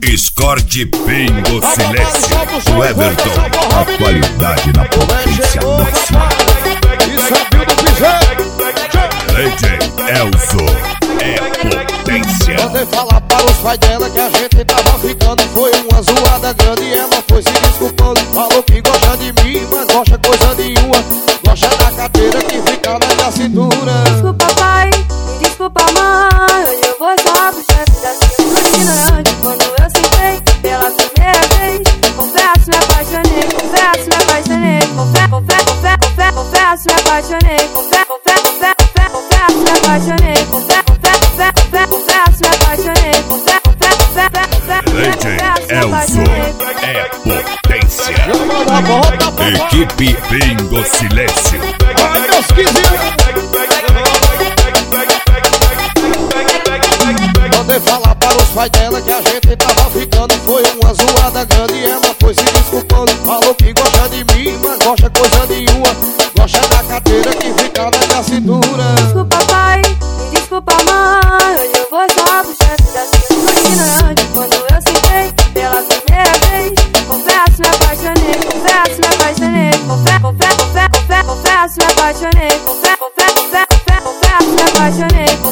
Escorte Pingo Silêncio. O Everton, a qualidade na potência máxima. Isso é Bill do Piseiro. DJ Elzo é potência. Mandei falar para os pais dela que a gente tava ficando. Foi uma zoada grande e ela foi se desculpando. Falou que gosta de mim, mas gosta coisa nenhuma. Gosta da cadeira que fica na minha cintura. Desculpa pai, e desculpa mãe. Hoje eu vou só pro chefe da cintura ignorante. Quando eu sentei pela primeira vez, confesso, me apaixonei. Confesso, me apaixonei. Confesso, me apaixonei. Confesso, me apaixonei. Confesso, me apaixonei. DJ Elzo é potência. Equipe Pingo Silêncio. Ai, meus 15 anos. Mandei falar para os pais dela que a gente tava ficando. Foi uma zoada grande e ela foi se desculpando. Falou que gosta de mim, mas gosta coisa nenhuma. Gosta da cadeira que fica na minha cintura. Desculpa pai, e desculpa mãe. Hoje eu vou só pro chefe da cintura ignorante. Quando eu sentei pela primeira vez, confesso, me apaixonei. Confesso, me apaixonei. Confesso, me apaixonei. Confesso, me apaixonei.